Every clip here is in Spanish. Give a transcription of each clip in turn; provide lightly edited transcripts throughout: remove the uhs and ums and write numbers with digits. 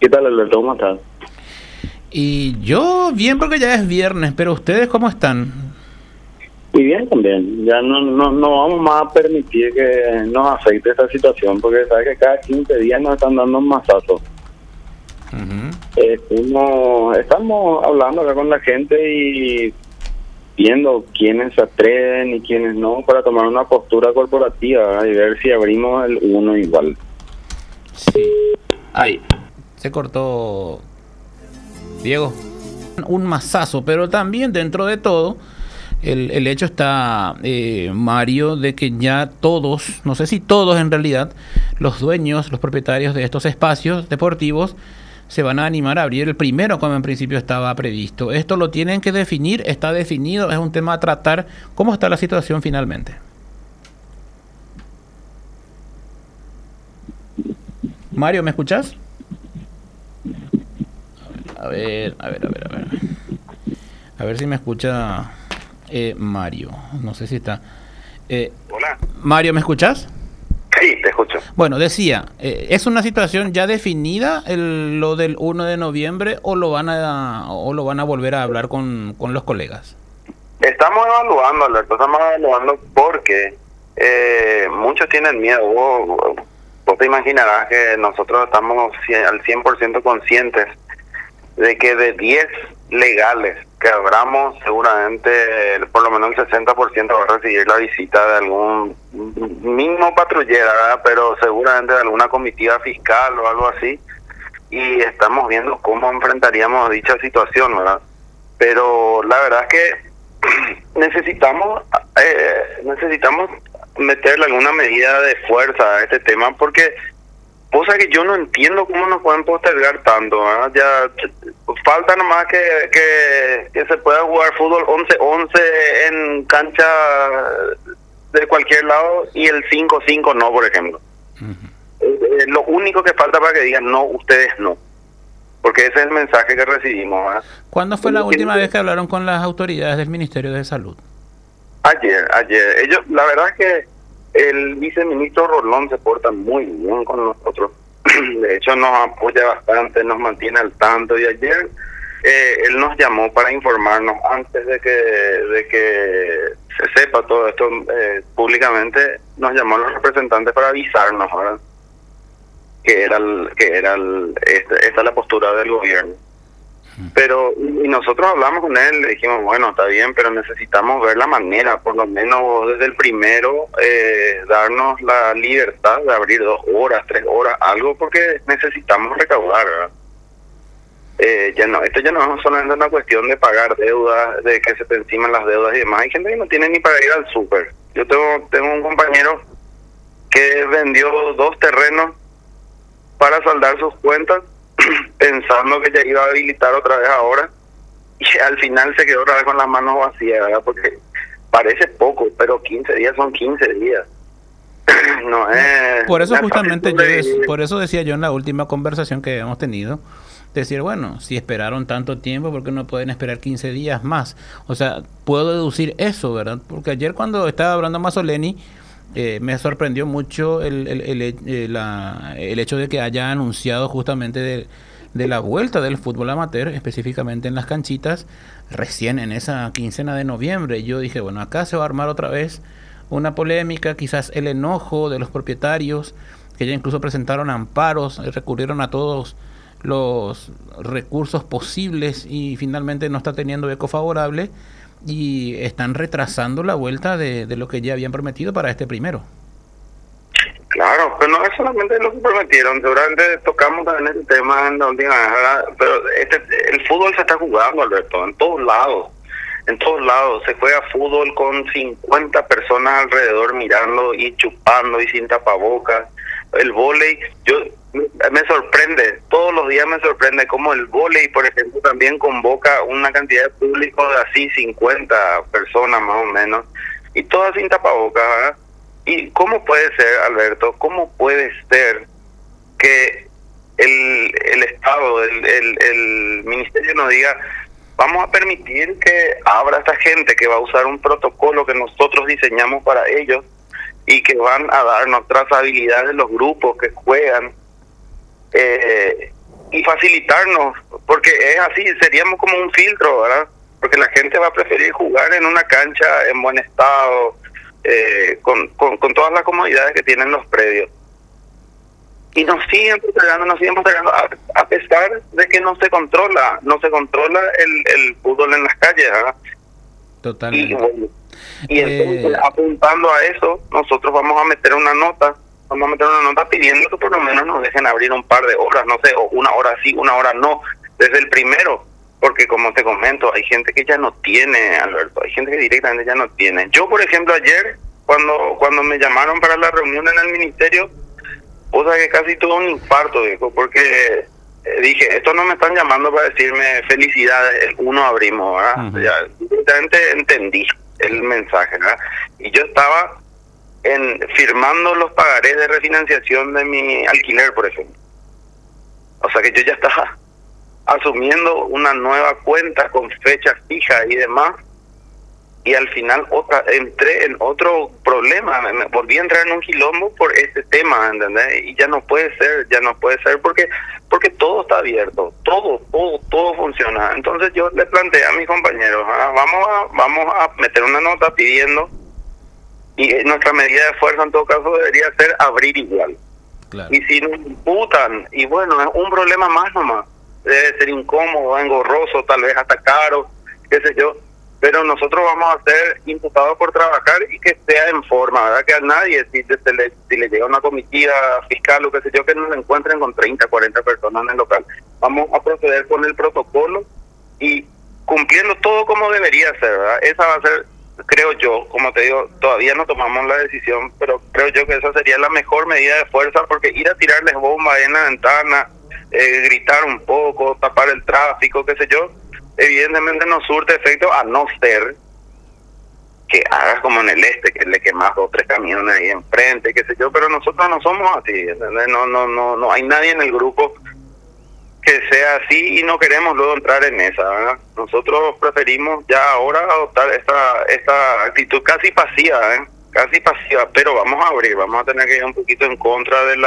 ¿Qué tal, Alberto? ¿Cómo estás? Y yo bien porque ya es viernes, pero ¿ustedes cómo están? Muy bien también. Ya no vamos más a permitir que nos afecte esta situación, porque sabes que cada 15 días nos están dando un mazazo. Estamos hablando acá con la gente y viendo quiénes se atreven y quiénes no para tomar una postura corporativa, ¿verdad? Y ver si abrimos el uno igual. Sí. Ay, se cortó Diego. Un mazazo, pero también dentro de todo, el hecho está, Mario, de que ya todos, no sé si todos en realidad, los dueños, los propietarios de estos espacios deportivos, se van a animar a abrir el primero como en principio estaba previsto. Esto lo tienen que definir, está definido, es un tema a tratar. ¿Cómo está la situación finalmente? Mario, ¿me escuchás? A ver. A ver si me escucha Mario. No sé si está. Hola. Mario, ¿me escuchás? Sí, te escucho. Bueno, decía, ¿es una situación ya definida lo del 1 de noviembre o lo van a volver a hablar con los colegas? Estamos evaluando, Alberto, porque muchos tienen miedo. Vos te imaginarás que nosotros estamos al 100% conscientes de que de 10 legales que abramos, seguramente por lo menos el 60% va a recibir la visita de algún mismo patrullera, ¿verdad? Pero seguramente de alguna comitiva fiscal o algo así, y estamos viendo cómo enfrentaríamos dicha situación, ¿verdad? Pero la verdad es que necesitamos meterle alguna medida de fuerza a este tema, porque cosa que yo no entiendo cómo nos pueden postergar tanto, ¿verdad? Ya falta nomás que se pueda jugar fútbol 11-11 en cancha de cualquier lado y el 5-5 no, por ejemplo. Lo único que falta para que digan no, ustedes no, porque ese es el mensaje que recibimos, ¿verdad? ¿Cuándo fue la última vez que hablaron con las autoridades del Ministerio de Salud? Ayer. Ellos, la verdad es que el viceministro Rolón se porta muy bien con nosotros. De hecho, nos apoya bastante, nos mantiene al tanto. Y ayer él nos llamó para informarnos antes de que se sepa todo esto públicamente. Nos llamó a los representantes para avisarnos, ¿verdad? Esta es la postura del gobierno. Pero y nosotros hablamos con él, le dijimos, bueno, está bien, pero necesitamos ver la manera, por lo menos desde el primero, darnos la libertad de abrir 2 horas, 3 horas, algo, porque necesitamos recaudar, ¿verdad? Esto ya no es solamente una cuestión de pagar deudas, de que se te enciman las deudas y demás. Hay gente que no tiene ni para ir al súper. Yo tengo un compañero que vendió 2 terrenos para saldar sus cuentas, pensando que ya iba a habilitar otra vez ahora, y al final se quedó otra vez con las manos vacías, ¿verdad? Porque parece poco, pero 15 días son 15 días. No es... Por eso justamente por eso decía yo en la última conversación que habíamos tenido, decir, bueno, si esperaron tanto tiempo, ¿por qué no pueden esperar 15 días más? O sea, puedo deducir eso, ¿verdad? Porque ayer cuando estaba hablando Mazzoleni, me sorprendió mucho el hecho de que haya anunciado justamente de la vuelta del fútbol amateur, específicamente en las canchitas, recién en esa quincena de noviembre. Yo dije, bueno, acá se va a armar otra vez una polémica, quizás el enojo de los propietarios, que ya incluso presentaron amparos, recurrieron a todos los recursos posibles y finalmente no está teniendo eco favorable. Y están retrasando la vuelta de lo que ya habían prometido para este primero. Claro, pero no es solamente lo que prometieron, seguramente tocamos también el tema en la última vez, ¿verdad? Pero el fútbol se está jugando, Alberto, en todos lados se juega fútbol con 50 personas alrededor mirando y chupando y sin tapabocas. El vóley, me sorprende, todos los días me sorprende cómo el vóley, por ejemplo, también convoca una cantidad de público de así 50 personas más o menos, y todas sin tapabocas, ¿verdad? ¿Y cómo puede ser, Alberto, cómo puede ser que el Estado, el Ministerio nos diga, vamos a permitir que abra esta gente que va a usar un protocolo que nosotros diseñamos para ellos y que van a darnos trazabilidad de los grupos que juegan, y facilitarnos, porque es así, seríamos como un filtro, ¿verdad? Porque la gente va a preferir jugar en una cancha en buen estado, con todas las comodidades que tienen los predios. Y nos siguen postergando, a pesar de que no se controla el fútbol en las calles, ¿verdad? Totalmente. Y entonces, apuntando a eso, nosotros vamos a meter una nota pidiendo que por lo menos nos dejen abrir un par de horas, no sé, o una hora sí, una hora no, desde el primero, porque como te comento, hay gente que ya no tiene, Alberto, hay gente que directamente ya no tiene. Yo, por ejemplo, ayer, cuando me llamaron para la reunión en el ministerio, o sea que casi tuve un infarto, dijo, porque dije, esto no me están llamando para decirme felicidades, el 1 abrimos, ¿verdad? Uh-huh. Ya directamente entendí el mensaje, ¿verdad? Y yo estaba firmando los pagarés de refinanciación de mi alquiler, por ejemplo. O sea que yo ya estaba asumiendo una nueva cuenta con fecha fija y demás, y al final entré en otro problema, me volví a entrar en un quilombo por este tema, ¿entendés? Y ya no puede ser porque todo está abierto, todo funciona. Entonces yo le planteé a mis compañeros, vamos a meter una nota pidiendo, y nuestra medida de fuerza en todo caso debería ser abrir igual. Claro. Y si nos imputan, y bueno, es un problema más nomás, debe ser incómodo, engorroso, tal vez hasta caro, qué sé yo, pero nosotros vamos a ser imputados por trabajar y que sea en forma, ¿verdad? Que a nadie, si le llega una comitiva fiscal o qué sé yo, que nos encuentren con 30, 40 personas en el local. Vamos a proceder con el protocolo y cumpliendo todo como debería ser, ¿verdad? Esa va a ser, creo yo, como te digo, todavía no tomamos la decisión, pero creo yo que esa sería la mejor medida de fuerza, porque ir a tirarles bombas en la ventana, gritar un poco, tapar el tráfico, qué sé yo, evidentemente no surte efecto, a no ser que hagas como en el que le quemas 2 o 3 camiones ahí enfrente, qué sé yo, pero nosotros no somos así, ¿entendés? No hay nadie en el grupo que sea así y no queremos luego entrar en esa, ¿verdad? Nosotros preferimos ya ahora adoptar esta actitud casi pasiva, pero vamos a abrir, vamos a tener que ir un poquito en contra de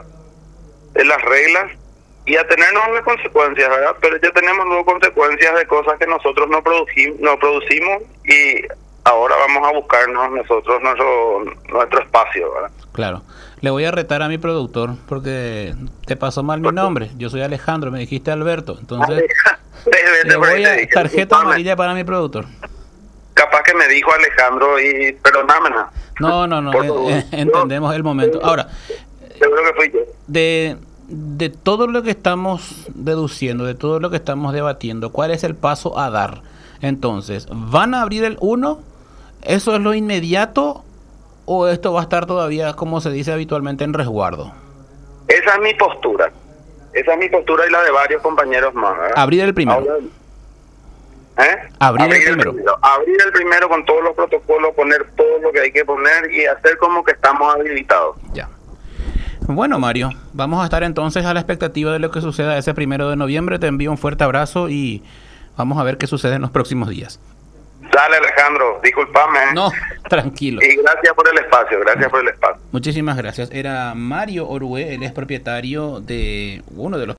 las reglas y a tenernos unas consecuencias, ¿verdad? Pero ya tenemos luego consecuencias de cosas que nosotros no producimos y ahora vamos a buscarnos nosotros nuestro espacio, ¿verdad? Claro. Le voy a retar a mi productor porque te pasó mal mi nombre. Yo soy Alejandro, me dijiste Alberto. Entonces, le voy a tarjeta amarilla para mi productor. Capaz que me dijo Alejandro y perdóname. No, entendemos el momento. Ahora, seguro que fui yo. De todo lo que estamos deduciendo, de todo lo que estamos debatiendo, ¿cuál es el paso a dar? Entonces, ¿van a abrir el 1? ¿Eso es lo inmediato? ¿O esto va a estar todavía, como se dice habitualmente, en resguardo? Esa es mi postura. Y la de varios compañeros más, ¿verdad? Abrir el primero. Abrir el primero. Abrir el primero con todos los protocolos, poner todo lo que hay que poner y hacer como que estamos habilitados. Ya. Bueno, Mario, vamos a estar entonces a la expectativa de lo que suceda ese 1 de noviembre. Te envío un fuerte abrazo y vamos a ver qué sucede en los próximos días. Dale, Alejandro, discúlpame. No, tranquilo. Y gracias por el espacio, Muchísimas gracias. Era Mario Orué, él es propietario de uno de los